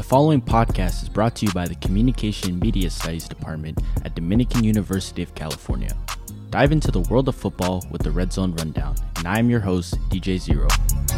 following podcast is brought to you by the Communication and Media Studies Department at Dominican University of California. Dive into the world of football with the Red Zone Rundown, and I am your host, DJ Zero.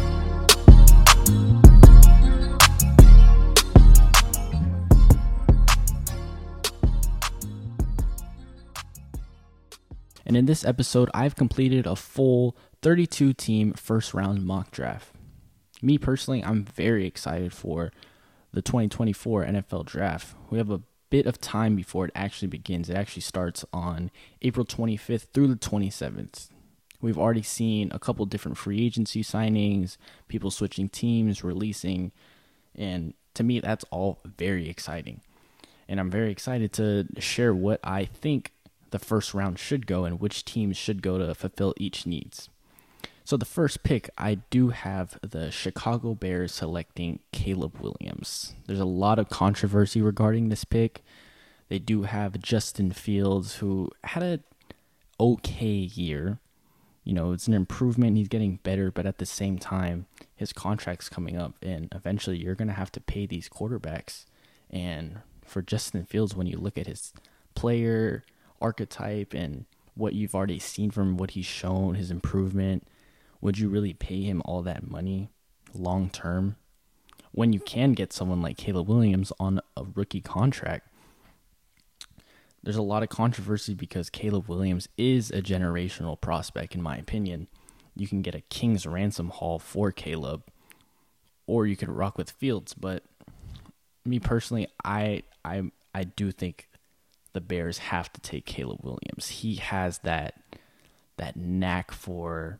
And in this episode, I've completed a full 32-team first-round mock draft. Me personally, I'm very excited for the 2024 NFL Draft. We have a bit of time before it actually begins. It actually starts on April 25th through the 27th. We've already seen a couple different free agency signings, people switching teams, releasing, and to me, that's all very exciting. And I'm very excited to share what I think the first round should go and which teams should go to fulfill each needs. So the first pick, I do have the Chicago Bears selecting Caleb Williams. There's a lot of controversy regarding this pick. They do have Justin Fields, who had an okay year. You know, it's an improvement. He's getting better, but at the same time, his contract's coming up, and eventually you're going to have to pay these quarterbacks. And for Justin Fields, when you look at his player archetype and what you've already seen from him, what he's shown, his improvement, would you really pay him all that money long term when you can get someone like Caleb Williams on a rookie contract? There's a lot of controversy because Caleb Williams is a generational prospect, in my opinion. You can get a king's ransom haul for Caleb, or you could rock with Fields. But me personally, I do think the Bears have to take Caleb Williams. He has that knack for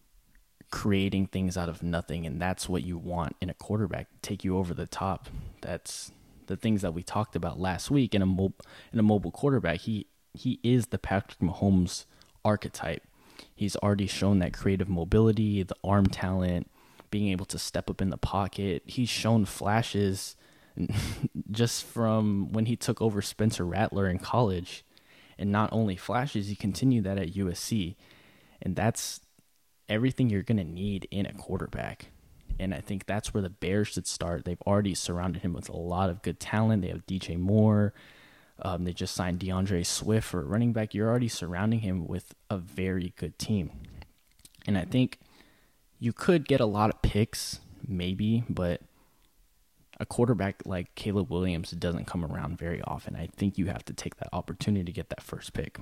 creating things out of nothing, and that's what you want in a quarterback, take you over the top. That's the things that we talked about last week in a mobile quarterback. He is the Patrick Mahomes archetype. He's already shown that creative mobility, the arm talent, being able to step up in the pocket. He's shown flashes just from when he took over Spencer Rattler in college, and not only flashes, he continued that at USC, and that's everything you're going to need in a quarterback. And I think that's where the Bears should start. They've already surrounded him with a lot of good talent. They have DJ Moore. They just signed DeAndre Swift for running back. You're already surrounding him with a very good team. And I think you could get a lot of picks, maybe, but a quarterback like Caleb Williams doesn't come around very often. I think you have to take that opportunity to get that first pick.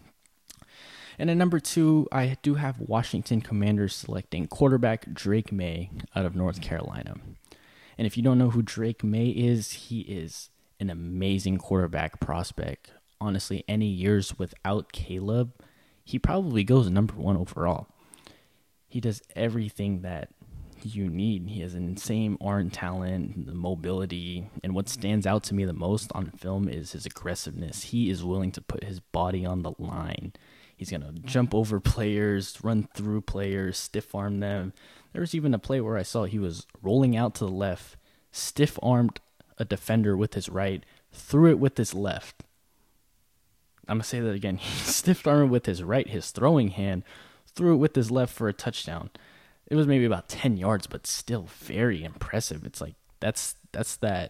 And at number 2, I do have Washington Commanders selecting quarterback Drake May out of North Carolina. And if you don't know who Drake May is, he is an amazing quarterback prospect. Honestly, any years without Caleb, he probably goes number 1 overall. He does everything that you need. He has an insane arm talent, the mobility, and what stands out to me the most on film is his aggressiveness. He is willing to put his body on the line. He's going to jump over players, run through players, stiff-arm them. There was even a play where I saw he was rolling out to the left, stiff-armed a defender with his right, threw it with his left. I'm going to say that again. He stiff-armed with his right, his throwing hand, threw it with his left for a touchdown. It was maybe about 10 yards, but still very impressive. It's like that's that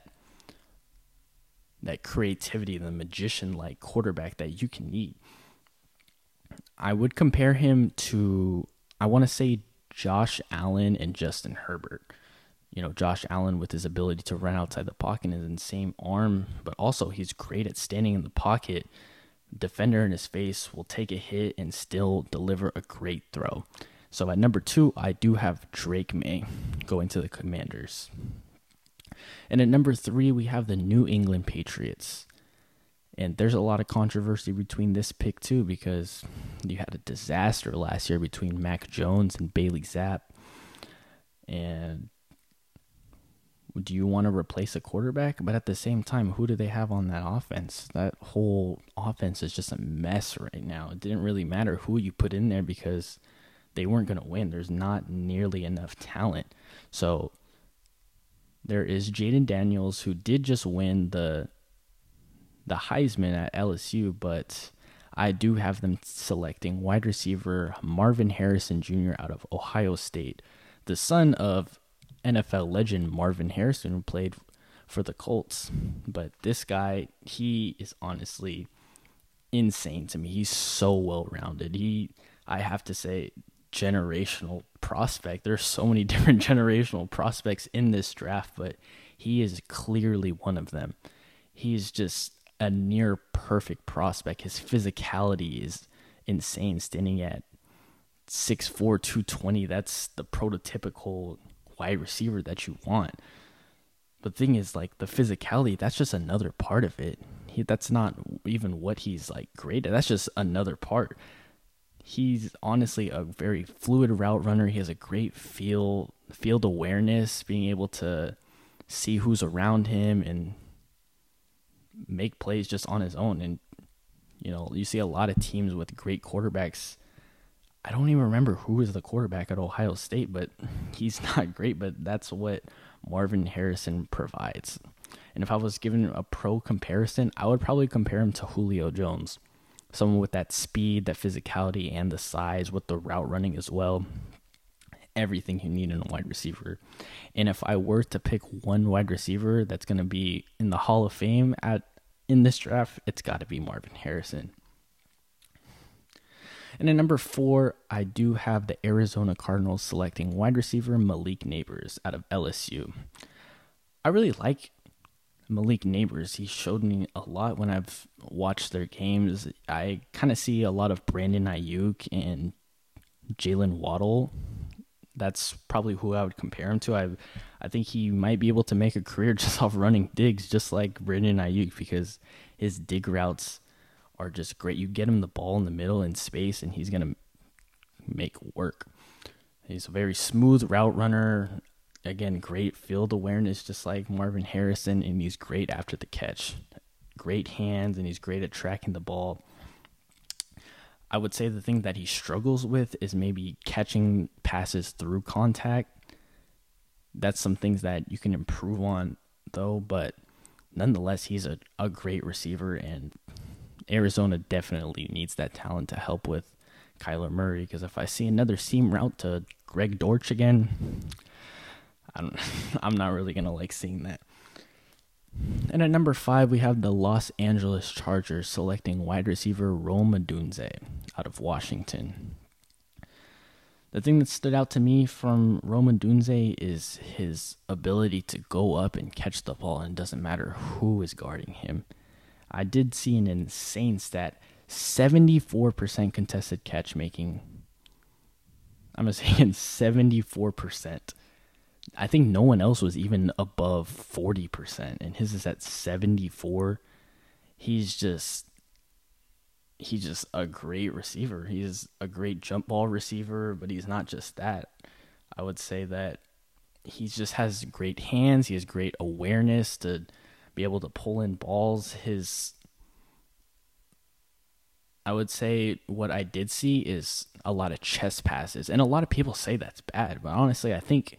creativity, the magician-like quarterback that you can need. I would compare him to, I want to say, Josh Allen and Justin Herbert. You know, Josh Allen with his ability to run outside the pocket and his insane arm, but also he's great at standing in the pocket. Defender in his face will take a hit and still deliver a great throw. So at number 2, I do have Drake May going to the Commanders. And at number 3, we have the New England Patriots. And there's a lot of controversy between this pick, too, because you had a disaster last year between Mac Jones and Bailey Zapp. And do you want to replace a quarterback? But at the same time, who do they have on that offense? That whole offense is just a mess right now. It didn't really matter who you put in there because they weren't going to win. There's not nearly enough talent. So there is Jaden Daniels, who did just win the Heisman at LSU, but I do have them selecting wide receiver Marvin Harrison Jr. out of Ohio State, the son of NFL legend Marvin Harrison, who played for the Colts. But this guy, he is honestly insane to me. He's so well-rounded. I have to say, generational prospect. There's so many different generational prospects in this draft, but he is clearly one of them. He's just a near perfect prospect. His physicality is insane, standing at 6'4", 220. That's the prototypical wide receiver that you want. But the thing is, like, the physicality, that's just another part of it. That's not even what he's like great at. That's just another part. He's honestly a very fluid route runner. He has a great field awareness, being able to see who's around him and make plays just on his own. And, you know, you see a lot of teams with great quarterbacks. I don't even remember who was the quarterback at Ohio State, but he's not great. But that's what Marvin Harrison provides. And if I was given a pro comparison, I would probably compare him to Julio Jones. Someone with that speed, that physicality, and the size with the route running as well. Everything you need in a wide receiver. And if I were to pick one wide receiver that's going to be in the Hall of Fame in this draft, it's got to be Marvin Harrison. And at number 4, I do have the Arizona Cardinals selecting wide receiver Malik Nabers out of LSU. I really like Malik Nabers. He showed me a lot when I've watched their games. I kind of see a lot of Brandon Ayuk and Jalen Waddle. That's probably who I would compare him to. I think he might be able to make a career just off running digs, just like Brandon Ayuk, because his dig routes are just great. You get him the ball in the middle in space, and he's going to make work. He's a very smooth route runner. Again, great field awareness, just like Marvin Harrison, and he's great after the catch. Great hands, and he's great at tracking the ball. I would say the thing that he struggles with is maybe catching passes through contact. That's some things that you can improve on, though, but nonetheless, he's a great receiver, and Arizona definitely needs that talent to help with Kyler Murray, because if I see another seam route to Greg Dortch again, I'm not really going to like seeing that. And at number 5, we have the Los Angeles Chargers selecting wide receiver Rome Odunze out of Washington. The thing that stood out to me from Rome Odunze is his ability to go up and catch the ball, and it doesn't matter who is guarding him. I did see an insane stat, 74% contested catch making. I'm saying 74%. I think no one else was even above 40%, and his is at 74. He's just a great receiver. He's a great jump ball receiver, but he's not just that. I would say that he just has great hands. He has great awareness to be able to pull in balls. I would say what I did see is a lot of chest passes, and a lot of people say that's bad, but honestly, I think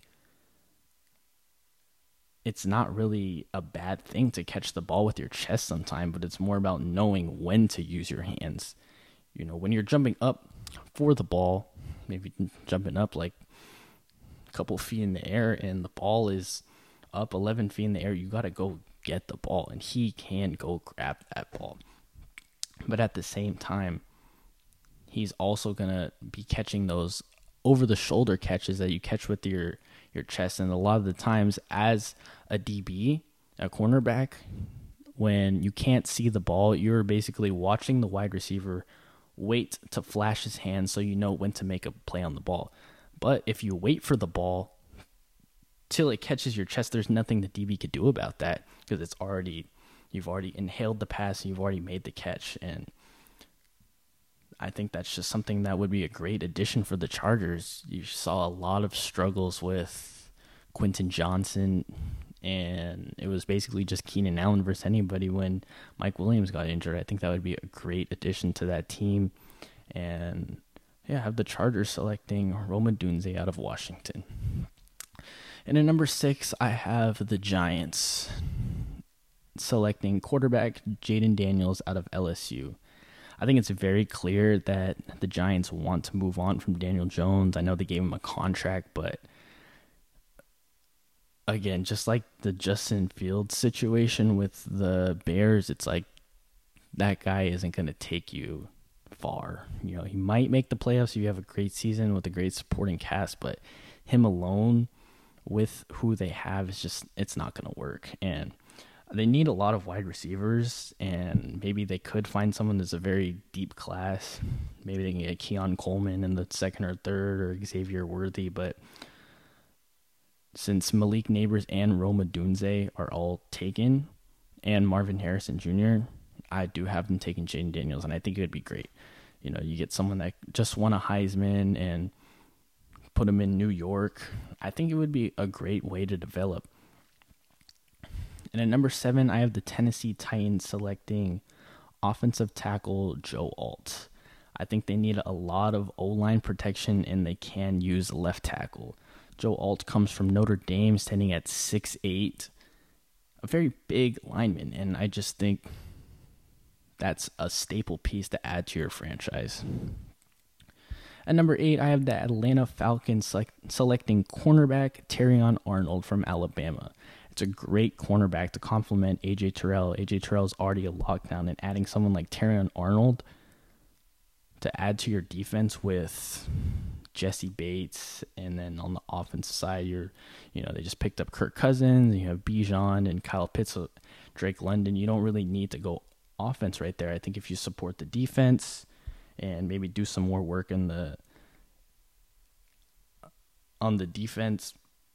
it's not really a bad thing to catch the ball with your chest sometime, but it's more about knowing when to use your hands. You know, when you're jumping up for the ball, maybe jumping up like a couple feet in the air and the ball is up 11 feet in the air, you got to go get the ball, and he can go grab that ball. But at the same time, he's also going to be catching those over-the-shoulder catches that you catch with your chest. And a lot of the times as a DB, a cornerback, when you can't see the ball, you're basically watching the wide receiver wait to flash his hand so you know when to make a play on the ball. But if you wait for the ball till it catches your chest, there's nothing the DB could do about that, because you've already inhaled the pass and you've already made the catch. And I think that's just something that would be a great addition for the Chargers. You saw a lot of struggles with Quentin Johnson, and it was basically just Keenan Allen versus anybody when Mike Williams got injured. I think that would be a great addition to that team. And yeah, I have the Chargers selecting Rome Odunze out of Washington. And at number 6, I have the Giants selecting quarterback Jaden Daniels out of LSU. I think it's very clear that the Giants want to move on from Daniel Jones. I know they gave him a contract, but again, just like the Justin Fields situation with the Bears, it's like that guy isn't going to take you far. You know, he might make the playoffs if you have a great season with a great supporting cast, but him alone with who they have is just, it's not going to work. And they need a lot of wide receivers, and maybe they could find someone that's a very deep class. Maybe they can get Keon Coleman in the second or third, or Xavier Worthy, but since Malik Neighbors and Rome Odunze are all taken, and Marvin Harrison Jr., I do have them taking Jaden Daniels, and I think it would be great. You know, you get someone that just won a Heisman and put him in New York. I think it would be a great way to develop. And at number 7, I have the Tennessee Titans selecting offensive tackle Joe Alt. I think they need a lot of O-line protection, and they can use left tackle. Joe Alt comes from Notre Dame, standing at 6'8", a very big lineman, and I just think that's a staple piece to add to your franchise. At number 8, I have the Atlanta Falcons selecting cornerback Terrion Arnold from Alabama. It's a great cornerback to complement A.J. Terrell. A.J. Terrell's already a lockdown, and adding someone like Terrion Arnold to add to your defense with Jesse Bates, and then on the offensive side, they just picked up Kirk Cousins, you have Bijan and Kyle Pitts, Drake London. You don't really need to go offense right there. I think if you support the defense and maybe do some more work on the defense,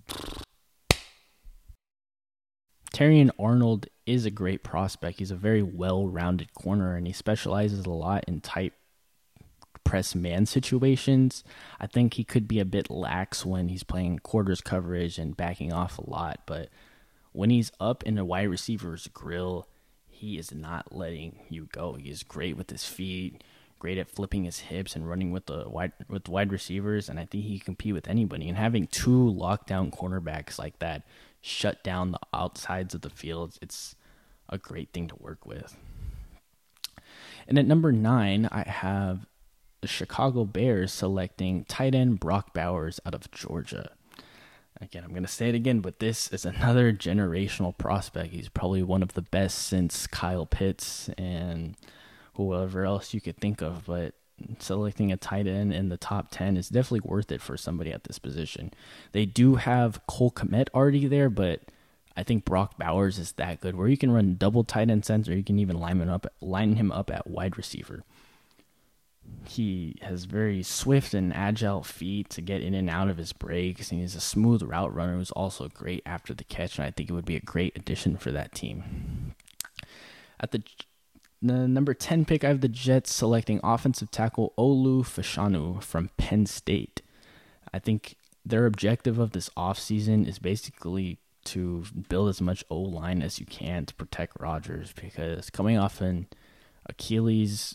Terrion Arnold is a great prospect. He's a very well-rounded corner, and he specializes a lot in tight press man situations. I think he could be a bit lax when he's playing quarters coverage and backing off a lot, but when he's up in a wide receiver's grill, he is not letting you go. He is great with his feet, great at flipping his hips and running with wide receivers, and I think he can compete with anybody. And having 2 lockdown cornerbacks like that shut down the outsides of the field, it's a great thing to work with. And at number 9, I have the Chicago Bears selecting tight end Brock Bowers out of Georgia. Again, I'm going to say it again, but this is another generational prospect. He's probably one of the best since Kyle Pitts and whoever else you could think of, but selecting a tight end in the top 10 is definitely worth it for somebody at this position. They do have Cole Kmet already there, but I think Brock Bowers is that good where you can run double tight end sets, or you can even line him up at wide receiver. He has very swift and agile feet to get in and out of his breaks, and he's a smooth route runner who's also great after the catch, and I think it would be a great addition for that team. At the number 10 pick, I have the Jets selecting offensive tackle Olu Fashanu from Penn State. I think their objective of this offseason is basically to build as much O-line as you can to protect Rodgers, because coming off an Achilles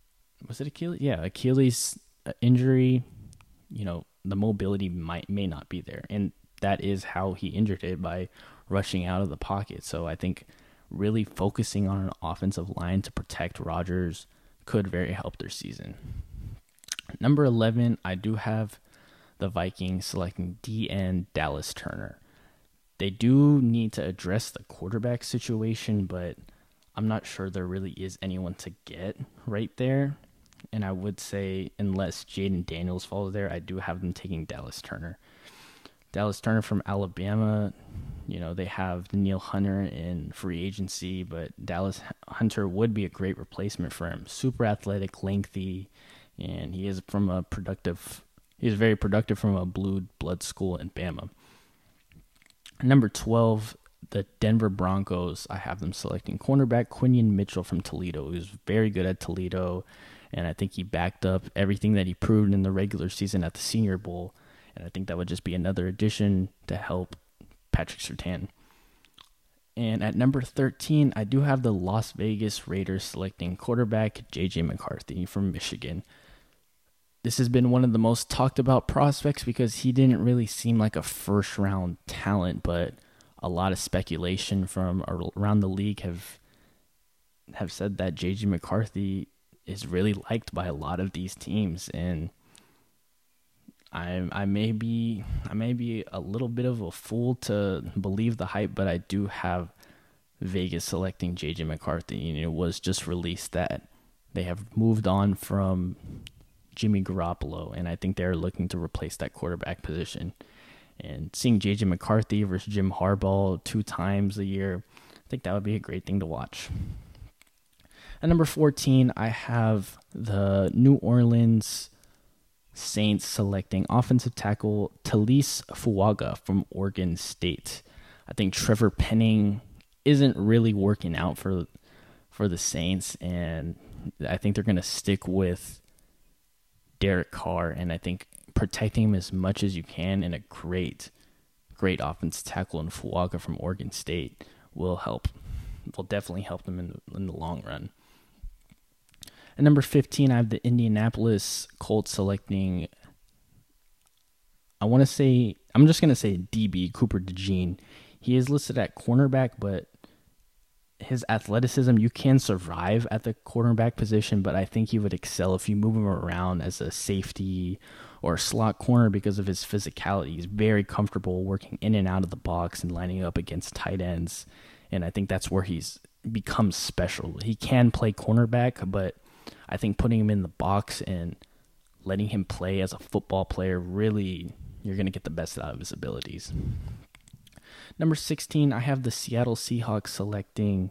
injury, the mobility may not be there, and that is how he injured it, by rushing out of the pocket. So I think really focusing on an offensive line to protect Rodgers could very help their season. Number 11, I do have the Vikings selecting DN Dallas Turner. They do need to address the quarterback situation, but I'm not sure there really is anyone to get right there. And I would say, unless Jaden Daniels falls there, I do have them taking Dallas Turner. Dallas Turner from Alabama, they have Danielle Hunter in free agency, but Dallas Hunter would be a great replacement for him. Super athletic, lengthy, and he is very productive from a blue blood school in Bama. Number 12, the Denver Broncos, I have them selecting cornerback Quinion Mitchell from Toledo, who's very good at Toledo, and I think he backed up everything that he proved in the regular season at the Senior Bowl, and I think that would just be another addition to help Patrick Surtain. And at number 13, I do have the Las Vegas Raiders selecting quarterback J.J. McCarthy from Michigan. This has been one of the most talked about prospects because he didn't really seem like a first-round talent, but a lot of speculation from around the league have said that J.J. McCarthy is really liked by a lot of these teams, and I may be a little bit of a fool to believe the hype, but I do have Vegas selecting JJ McCarthy, and it was just released that they have moved on from Jimmy Garoppolo, and I think they're looking to replace that quarterback position. And seeing JJ McCarthy versus Jim Harbaugh 2 times a year, I think that would be a great thing to watch. At number 14, I have the New Orleans Saints selecting offensive tackle Talise Fuaga from Oregon State. I think Trevor Penning isn't really working out for the Saints, and I think they're going to stick with Derek Carr, and I think protecting him as much as you can and a great offensive tackle in Fuaga from Oregon State will definitely help them in the long run. At number 15, I have the Indianapolis Colts selecting, I'm just going to say DB, Cooper DeJean. He is listed at cornerback, but his athleticism, you can survive at the cornerback position, but I think he would excel if you move him around as a safety or a slot corner because of his physicality. He's very comfortable working in and out of the box and lining up against tight ends, and I think that's where he's become special. He can play cornerback, but I think putting him in the box and letting him play as a football player, really, you're going to get the best out of his abilities. Number 16, I have the Seattle Seahawks selecting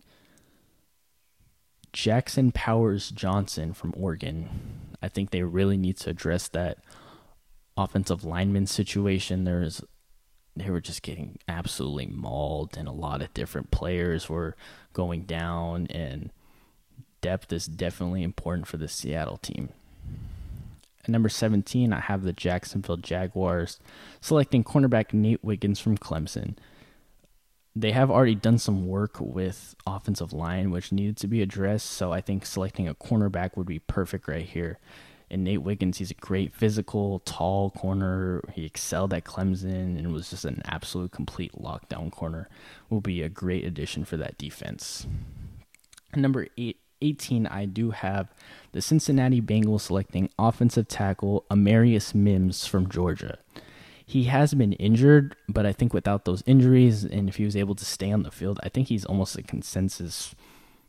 Jackson Powers Johnson from Oregon. I think they really need to address that offensive lineman situation. They were just getting absolutely mauled, and a lot of different players were going down, and depth is definitely important for the Seattle team. At number 17, I have the Jacksonville Jaguars selecting cornerback Nate Wiggins from Clemson. They have already done some work with offensive line, which needed to be addressed, so I think selecting a cornerback would be perfect right here. And Nate Wiggins, he's a great physical, tall corner. He excelled at Clemson and was just an absolute complete lockdown corner. Will be a great addition for that defense. Number 18, I do have the Cincinnati Bengals selecting offensive tackle Amarius Mims from Georgia. He has been injured, but I think without those injuries, and if he was able to stay on the field, I think he's almost a consensus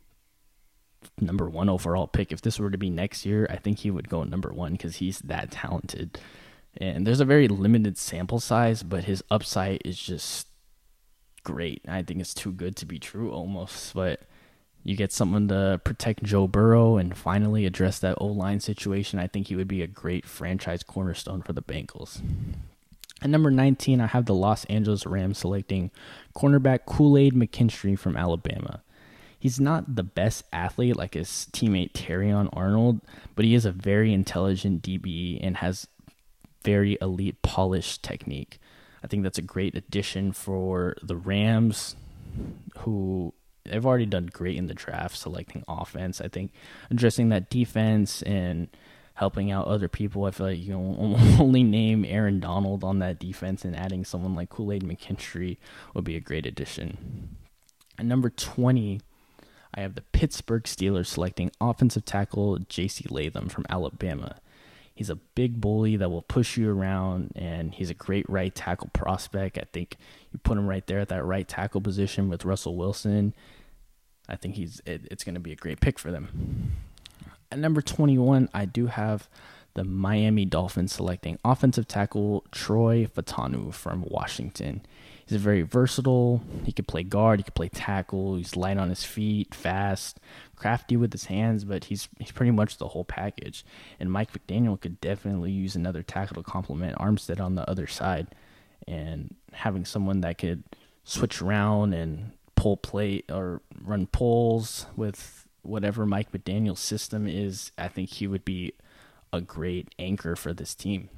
number 1 overall pick. If this were to be next year, I think he would go number 1 because he's that talented. And there's a very limited sample size, but his upside is just great. I think it's too good to be true almost, but you get someone to protect Joe Burrow and finally address that O-line situation. I think he would be a great franchise cornerstone for the Bengals. At number 19, I have the Los Angeles Rams selecting cornerback Kool-Aid McKinstry from Alabama. He's not the best athlete like his teammate Terrion Arnold, but he is a very intelligent DB and has very elite polished technique. I think that's a great addition for the Rams, who they've already done great in the draft selecting offense. I think addressing that defense and helping out other people. I feel like you can only name Aaron Donald on that defense, and adding someone like Kool-Aid McKinstry would be a great addition. At number 20, I have the Pittsburgh Steelers selecting offensive tackle J.C. Latham from Alabama. He's a big bully that will push you around, and he's a great right tackle prospect. I think you put him right there at that right tackle position with Russell Wilson. I think it's going to be a great pick for them. At number 21, I do have the Miami Dolphins selecting offensive tackle Troy Fautanu from Washington. He's very versatile. He could play guard, he could play tackle. He's light on his feet, fast, crafty with his hands, but he's pretty much the whole package. And Mike McDaniel could definitely use another tackle to complement Armstead on the other side. And having someone that could switch around and pull play or run pulls with whatever Mike McDaniel's system is, I think he would be a great anchor for this team.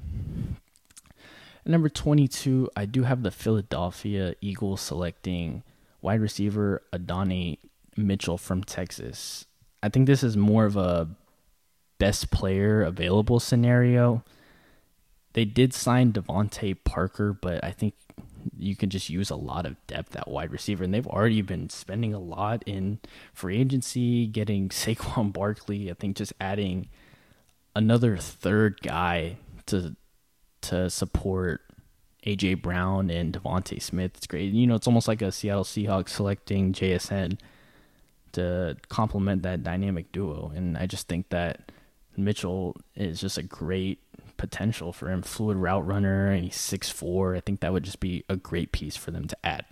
At number 22, I do have the Philadelphia Eagles selecting wide receiver Adonai Mitchell from Texas. I think this is more of a best player available scenario. They did sign Devontae Parker, but I think you can just use a lot of depth at wide receiver, and they've already been spending a lot in free agency, getting Saquon Barkley. I think just adding another third guy to to support A.J. Brown and Devontae Smith. It's great. It's almost like a Seattle Seahawks selecting JSN to complement that dynamic duo. And I just think that Mitchell is just a great potential for him. Fluid route runner, and he's 6'4". I think that would just be a great piece for them to add.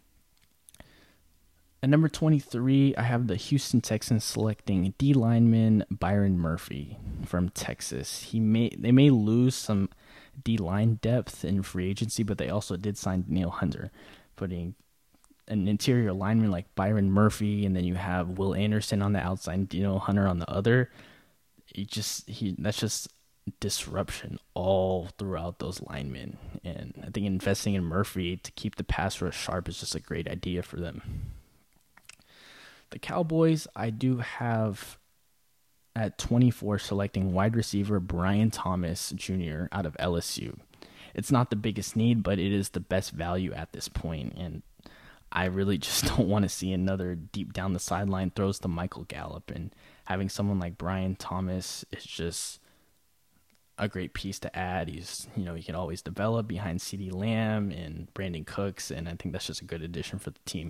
At number 23, I have the Houston Texans selecting D lineman Byron Murphy from Texas. They may lose some D line depth in free agency, but they also did sign Danielle Hunter, putting an interior lineman like Byron Murphy, and then you have Will Anderson on the outside and Danielle Hunter on the other. That's just disruption all throughout those linemen. And I think investing in Murphy to keep the pass rush sharp is just a great idea for them. The Cowboys, I do have at 24 selecting wide receiver Brian Thomas Jr. out of LSU. It's not the biggest need, but it is the best value at this point. And I really just don't want to see another deep down the sideline throws to Michael Gallup. And having someone like Brian Thomas is just a great piece to add. He can always develop behind CeeDee Lamb and Brandon Cooks, and I think that's just a good addition for the team.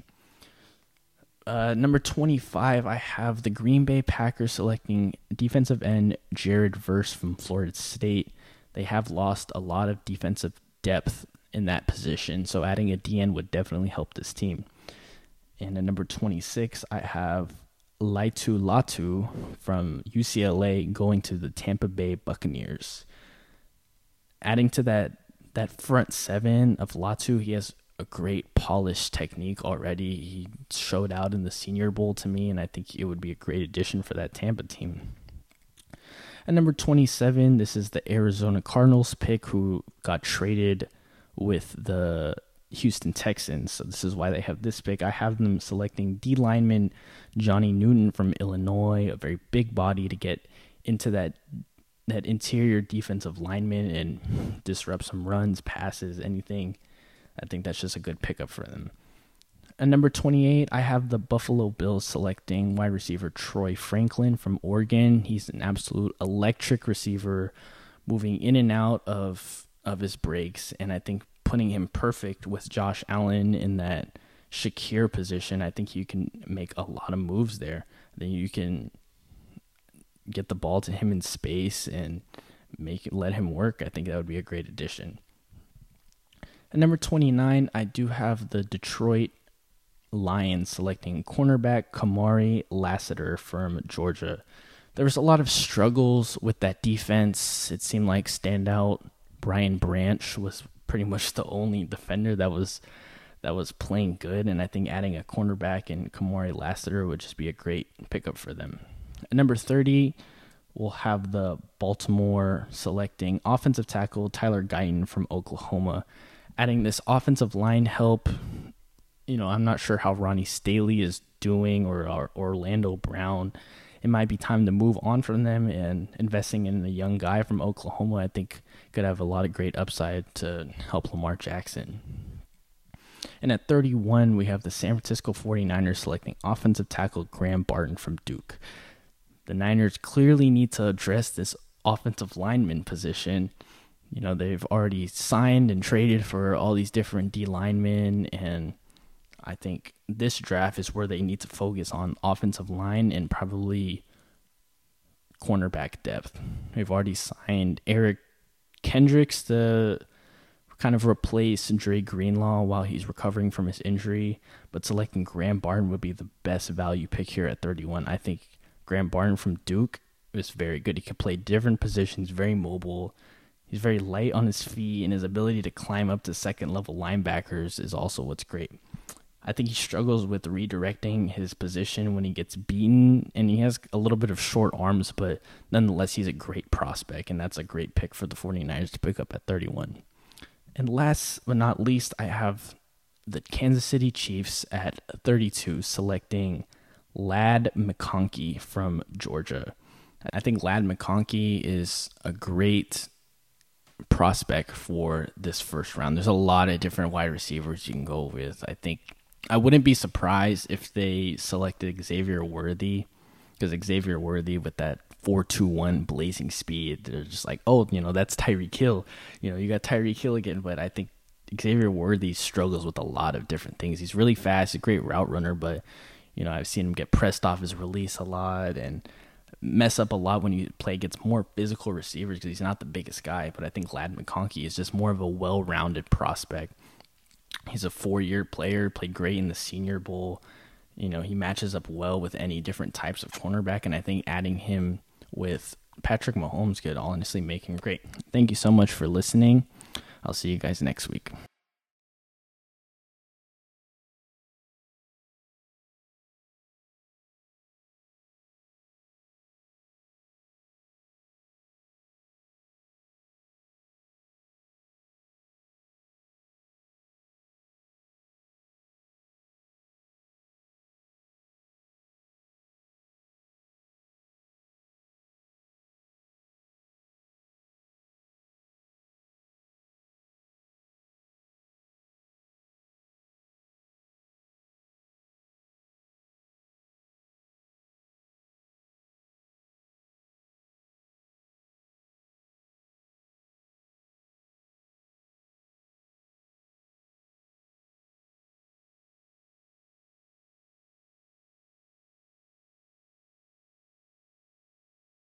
Number 25, I have the Green Bay Packers selecting defensive end Jared Verse from Florida State. They have lost a lot of defensive depth in that position, so adding a DN would definitely help this team. And at number 26, I have Laitu Latu from UCLA going to the Tampa Bay Buccaneers. Adding to that front seven of Latu, he has a great polished technique already. He showed out in the Senior Bowl to me, and I think it would be a great addition for that Tampa team. At number 27, this is the Arizona Cardinals pick, who got traded with the Houston Texans. So this is why they have this pick. I have them selecting D lineman Johnny Newton from Illinois, a very big body to get into that interior defensive lineman and disrupt some runs, passes, anything. I think that's just a good pickup for them. At number 28, I have the Buffalo Bills selecting wide receiver Troy Franklin from Oregon. He's an absolute electric receiver, moving in and out of his breaks, and I think putting him perfect with Josh Allen in that Shakir position, I think you can make a lot of moves there. Then you can get the ball to him in space and let him work. I think that would be a great addition. At number 29, I do have the Detroit Lions selecting cornerback Kamari Lassiter from Georgia. There was a lot of struggles with that defense. It seemed like standout Brian Branch was pretty much the only defender that was playing good, and I think adding a cornerback in Kamari Lassiter would just be a great pickup for them. At number 30, we'll have the Baltimore selecting offensive tackle Tyler Guyton from Oklahoma. Adding this offensive line help, I'm not sure how Ronnie Staley is doing or Orlando Brown. It might be time to move on from them, and investing in a young guy from Oklahoma, I think, could have a lot of great upside to help Lamar Jackson. And at 31, we have the San Francisco 49ers selecting offensive tackle Graham Barton from Duke. The Niners clearly need to address this offensive lineman position. They've already signed and traded for all these different D linemen, and I think this draft is where they need to focus on offensive line and probably cornerback depth. They've already signed Eric Kendricks to kind of replace Dre Greenlaw while he's recovering from his injury, but selecting Graham Barton would be the best value pick here at 31. I think Graham Barton from Duke is very good. He can play different positions, very mobile. He's very light on his feet, and his ability to climb up to second-level linebackers is also what's great. I think he struggles with redirecting his position when he gets beaten, and he has a little bit of short arms, but nonetheless, he's a great prospect, and that's a great pick for the 49ers to pick up at 31. And last but not least, I have the Kansas City Chiefs at 32 selecting Ladd McConkey from Georgia. I think Ladd McConkey is a great prospect for this first round. There's a lot of different wide receivers you can go with. I think I wouldn't be surprised if they selected Xavier Worthy because Xavier Worthy with that 4.21 blazing speed, they're just like, oh, that's Tyreek Hill. You got Tyreek Hill again, but I think Xavier Worthy struggles with a lot of different things. He's really fast, a great route runner, but I've seen him get pressed off his release a lot and mess up a lot when you play against more physical receivers because he's not the biggest guy. But I think Ladd McConkey is just more of a well-rounded prospect. He's a 4-year player, played great in the Senior Bowl. He matches up well with any different types of cornerback, and I think adding him with Patrick Mahomes could honestly make him great. Thank you so much for listening. I'll see you guys next week.